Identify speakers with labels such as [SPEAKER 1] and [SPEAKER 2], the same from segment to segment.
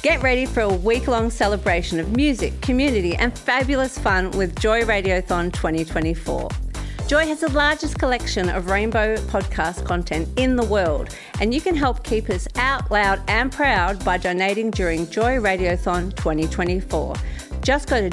[SPEAKER 1] Get ready for a week-long celebration of music, community and fabulous fun with Joy Radiothon 2024. Joy has the largest collection of rainbow podcast content in the world, and you can help keep us out loud and proud by donating during Joy Radiothon 2024. Just go to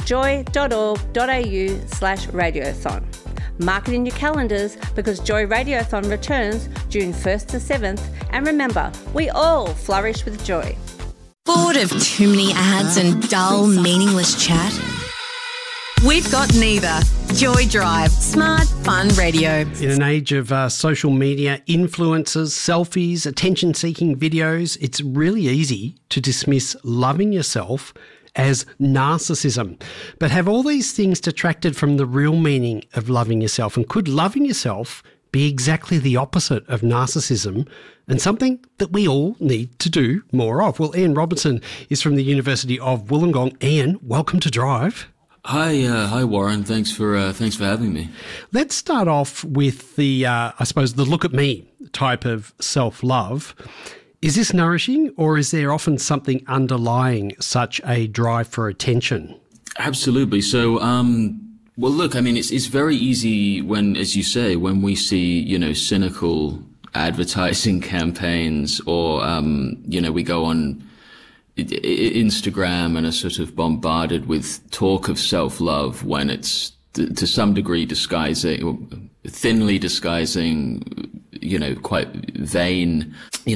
[SPEAKER 1] joy.org.au/radiothon. Mark it in your calendars because Joy Radiothon returns June 1st to 7th, and remember, we all flourish with joy.
[SPEAKER 2] Bored of too many ads and dull, meaningless chat? We've got neither. Joy Drive, smart, fun radio.
[SPEAKER 3] In an age of social media, influencers, selfies, attention-seeking videos, it's really easy to dismiss loving yourself as narcissism. But have all these things detracted from the real meaning of loving yourself? And could loving yourself be exactly the opposite of narcissism and something that we all need to do more of? Well, Ian Robertson is from the University of Wollongong. Ian, welcome to Drive.
[SPEAKER 4] Hi, Warren. Thanks for having me.
[SPEAKER 3] Let's start off with the look at me type of self-love. Is this nourishing, or is there often something underlying such a drive for attention?
[SPEAKER 4] Absolutely. So, well, look, I mean, it's very easy when, as you say, when we see, cynical advertising campaigns or, we go on Instagram and are sort of bombarded with talk of self-love when it's to some degree thinly disguising, quite vain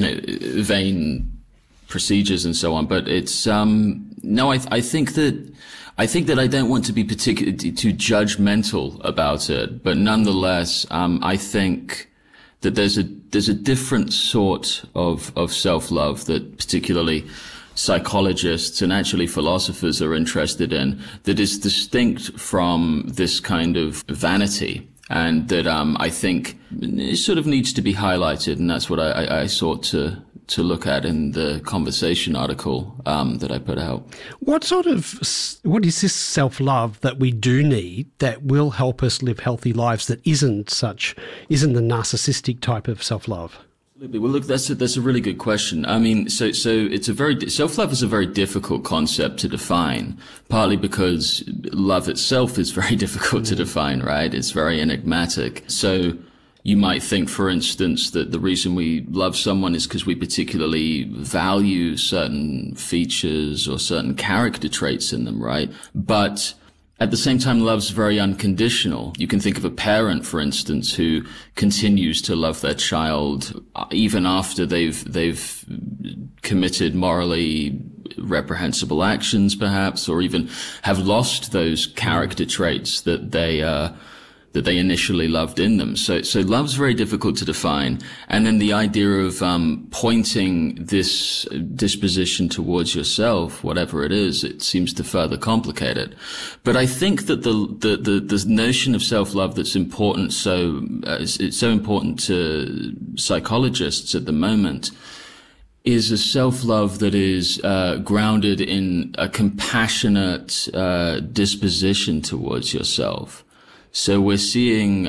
[SPEAKER 4] procedures and so on. But it's, no, I think that I don't want to be particularly too judgmental about it, but nonetheless, I think that there's a different sort of self-love that particularly psychologists and actually philosophers are interested in, that is distinct from this kind of vanity, and that I think it sort of needs to be highlighted, and that's what I sought to look at in the Conversation article that I put out. What
[SPEAKER 3] is this self-love that we do need that will help us live healthy lives that isn't the narcissistic type of self-love?
[SPEAKER 4] Well, look, that's a really good question. I mean, so self-love is a very difficult concept to define, partly because love itself is very difficult to define, right? It's very enigmatic. So you might think, for instance, that the reason we love someone is because we particularly value certain features or certain character traits in them, right? But at the same time, love's very unconditional. You can think of a parent, for instance, who continues to love their child even after they've committed morally reprehensible actions, perhaps, or even have lost those character traits that they initially loved in them. So love's very difficult to define. And then the idea of pointing this disposition towards yourself, whatever it is, it seems to further complicate it. But I think that the notion of self-love that's important, it's so important to psychologists at the moment, is a self-love that is grounded in a compassionate disposition towards yourself. So we're seeing,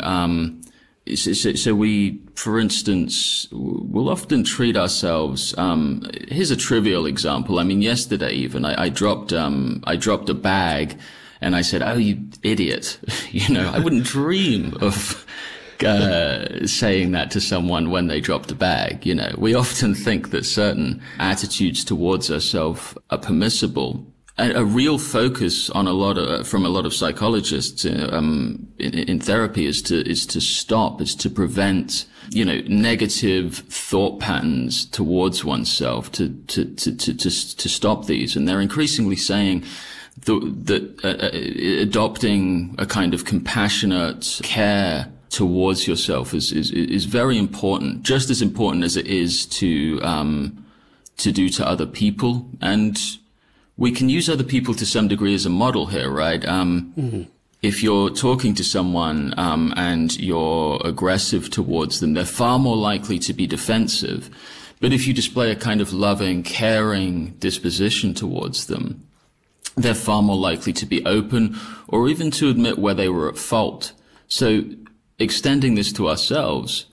[SPEAKER 4] we, for instance, will often treat ourselves, here's a trivial example. I mean, yesterday even, I dropped a bag and I said, "Oh, you idiot." I wouldn't dream of, saying that to someone when they dropped a bag. We often think that certain attitudes towards ourselves are permissible. A real focus on from a lot of psychologists in therapy is to prevent negative thought patterns towards oneself, to stop these. And they're increasingly saying that adopting a kind of compassionate care towards yourself is very important, just as important as it is to do to other people. And we can use other people to some degree as a model here, right? If you're talking to someone and you're aggressive towards them, they're far more likely to be defensive. But if you display a kind of loving, caring disposition towards them, they're far more likely to be open or even to admit where they were at fault. So extending this to ourselves,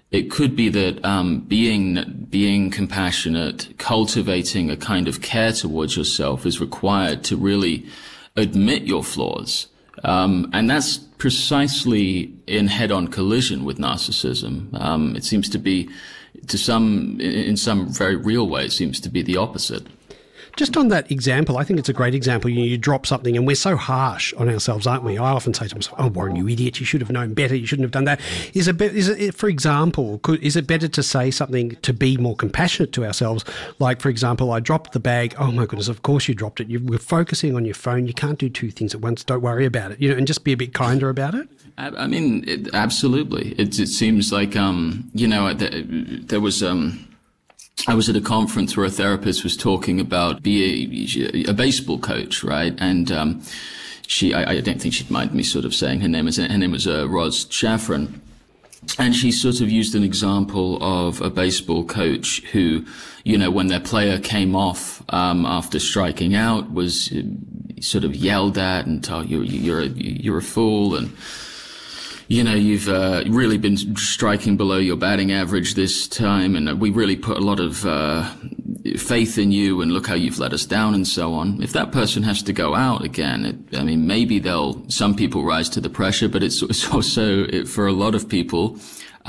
[SPEAKER 4] it could be that being compassionate, cultivating a kind of care towards yourself is required to really admit your flaws. And that's precisely in head-on collision with narcissism. It seems to be, in some very real way, it seems to be the opposite.
[SPEAKER 3] Just on that example, I think it's a great example. You drop something and we're so harsh on ourselves, aren't we? I often say to myself, oh, Warren, you idiot, you should have known better, you shouldn't have done that. For example, is it better to say something to be more compassionate to ourselves? Like, for example, I dropped the bag. Oh, my goodness, of course you dropped it. You were focusing on your phone. You can't do two things at once. Don't worry about it, and just be a bit kinder about it.
[SPEAKER 4] I mean, absolutely. It seems like, there was... I was at a conference where a therapist was talking about being a baseball coach, right? And I don't think she'd mind me sort of saying her name was Roz Shafran. And she sort of used an example of a baseball coach who, when their player came off after striking out, was sort of yelled at and told, you're a fool, and you've really been striking below your batting average this time, and we really put a lot of faith in you, and look how you've let us down, and so on. If that person has to go out again, maybe some people rise to the pressure, but it's also, for a lot of people,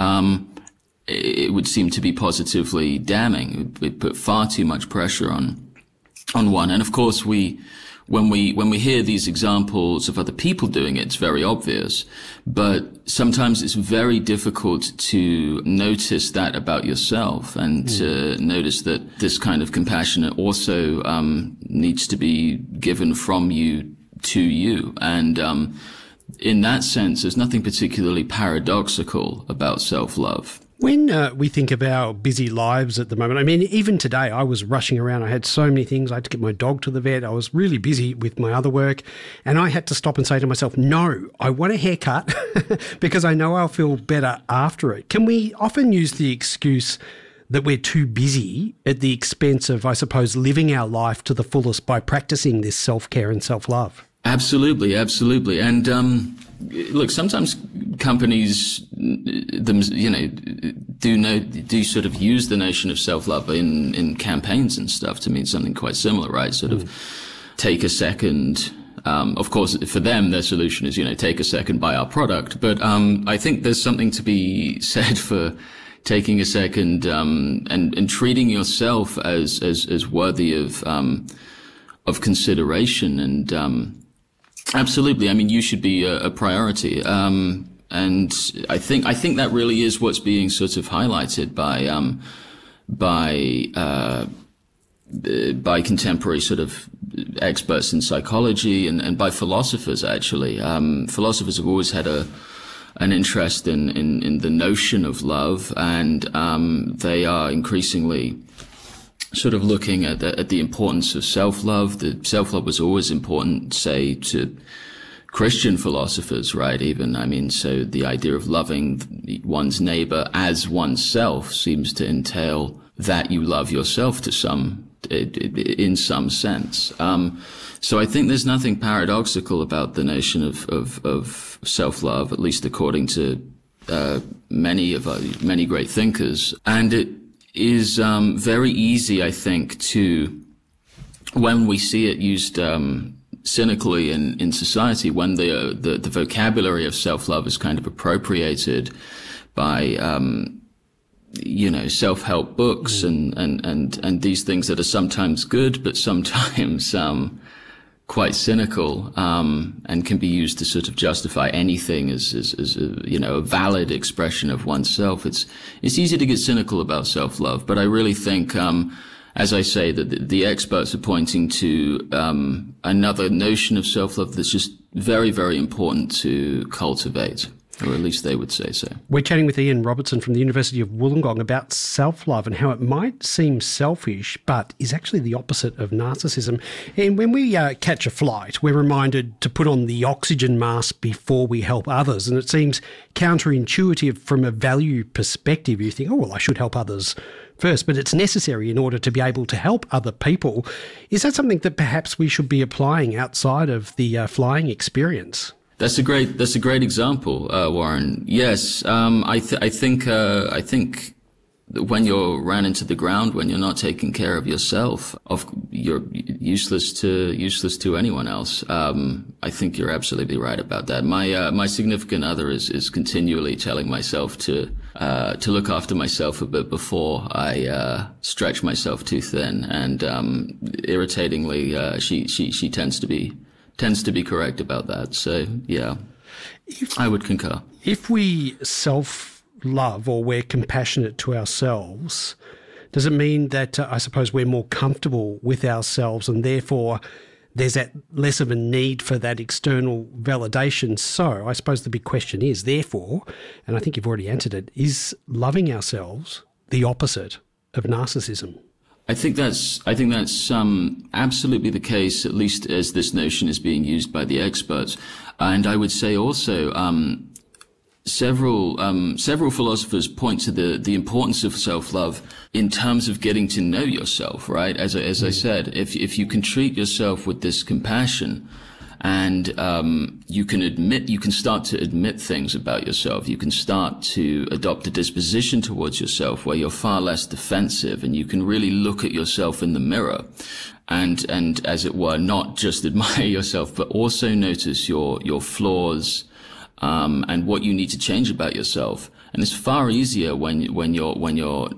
[SPEAKER 4] it would seem to be positively damning. It would put far too much pressure on one. And of course, when we hear these examples of other people doing it, it's very obvious, but sometimes it's very difficult to notice that about yourself, and to notice that this kind of compassion also needs to be given from you to you. And in that sense, there's nothing particularly paradoxical about self-love.
[SPEAKER 3] When we think of our busy lives at the moment, even today I was rushing around. I had so many things. I had to get my dog to the vet. I was really busy with my other work, and I had to stop and say to myself, no, I want a haircut because I know I'll feel better after it. Can we often use the excuse that we're too busy at the expense of, I suppose, living our life to the fullest by practicing this self-care and self-love?
[SPEAKER 4] Absolutely. And look, sometimes companies, do sort of use the notion of self-love in campaigns and stuff to mean something quite similar, right? Sort of take a second. Of course, for them, their solution is, take a second, buy our product. But I think there's something to be said for taking a second and treating yourself as worthy of consideration. And absolutely, you should be a priority. And I think that really is what's being sort of highlighted by contemporary sort of experts in psychology and by philosophers, actually. Philosophers have always had an interest in the notion of love, and they are increasingly sort of looking at the importance of self-love. The self-love was always important, say, to Christian philosophers, right? Even, so the idea of loving one's neighbor as oneself seems to entail that you love yourself in some sense. So I think there's nothing paradoxical about the notion of self-love, at least according to many great thinkers. And it is very easy, I think, when we see it used cynically in society, when the vocabulary of self-love is kind of appropriated by self-help books and these things that are sometimes good but sometimes quite cynical, and can be used to sort of justify anything as a valid expression of oneself. It's easy to get cynical about self-love, but I really think as I say, that the experts are pointing to another notion of self-love that's just very, very important to cultivate, or at least they would say so.
[SPEAKER 3] We're chatting with Ian Robertson from the University of Wollongong about self-love and how it might seem selfish, but is actually the opposite of narcissism. And when we catch a flight, we're reminded to put on the oxygen mask before we help others. And it seems counterintuitive from a value perspective. You think, oh, well, I should help others first, but it's necessary in order to be able to help other people. Is that something that perhaps we should be applying outside of the flying experience?
[SPEAKER 4] That's a great example, Warren. Yes, I think when you're ran into the ground, when you're not taking care of yourself, you're useless to anyone else. I think you're absolutely right about that. My significant other is continually telling myself to look after myself a bit before I stretch myself too thin, and irritatingly, she tends to be correct about that. So yeah, I would concur.
[SPEAKER 3] If we self-love or we're compassionate to ourselves, does it mean that I suppose we're more comfortable with ourselves and therefore there's that less of a need for that external validation? So I suppose the big question is, therefore, and I think you've already answered it, is loving ourselves the opposite of narcissism?
[SPEAKER 4] I think that's absolutely the case, at least as this notion is being used by the experts. And I would say also, several philosophers point to the importance of self-love in terms of getting to know yourself, right? As I said, if you can treat yourself with this compassion, and you can start to admit things about yourself. You can start to adopt a disposition towards yourself where you're far less defensive, and you can really look at yourself in the mirror and as it were, not just admire yourself, but also notice your flaws and what you need to change about yourself. And it's far easier when you're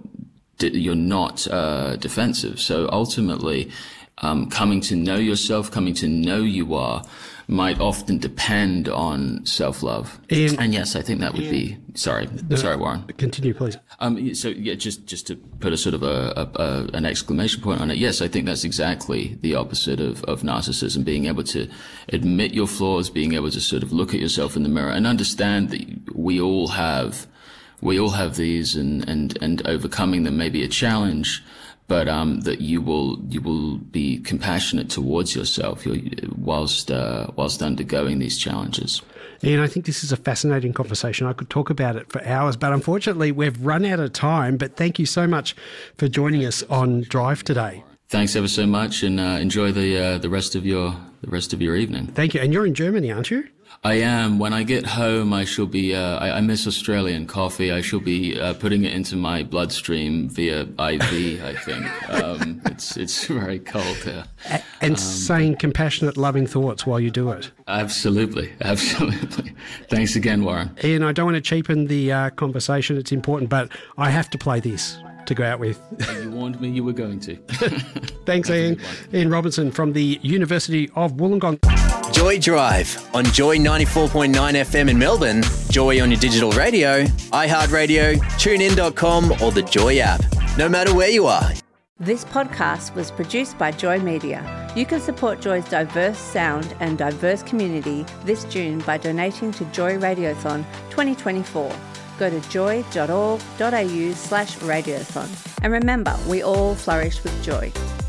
[SPEAKER 4] not defensive. So ultimately, coming to know yourself, coming to know you are, might often depend on self-love. And yes, I think that would be. Sorry, Warren.
[SPEAKER 3] Continue, please.
[SPEAKER 4] So yeah, just to put a sort of an exclamation point on it. Yes, I think that's exactly the opposite of narcissism. Being able to admit your flaws, being able to sort of look at yourself in the mirror and understand that we all have these, and overcoming them may be a challenge. But that you will be compassionate towards yourself whilst undergoing these challenges.
[SPEAKER 3] And I think this is a fascinating conversation. I could talk about it for hours, but unfortunately we've run out of time. But thank you so much for joining us on Drive today.
[SPEAKER 4] Thanks ever so much, and enjoy the rest of your evening.
[SPEAKER 3] Thank you. And you're in Germany, aren't you?
[SPEAKER 4] I am. When I get home, I shall be, I miss Australian coffee. I shall be putting it into my bloodstream via IV, I think. It's very cold here.
[SPEAKER 3] And saying compassionate, loving thoughts while you do it.
[SPEAKER 4] Absolutely. Thanks again, Warren.
[SPEAKER 3] Ian, I don't want to cheapen the conversation. It's important, but I have to play this to go out with.
[SPEAKER 4] You warned me you were going to.
[SPEAKER 3] Thanks, Ian. Ian Robinson from the University of Wollongong.
[SPEAKER 5] Joy Drive on Joy 94.9 FM in Melbourne, Joy on your digital radio, iHeartRadio, TuneIn.com or the Joy app. No matter where you are.
[SPEAKER 1] This podcast was produced by Joy Media. You can support Joy's diverse sound and diverse community this June by donating to Joy Radiothon 2024. Go to joy.org.au/radiothon. And remember, we all flourish with joy.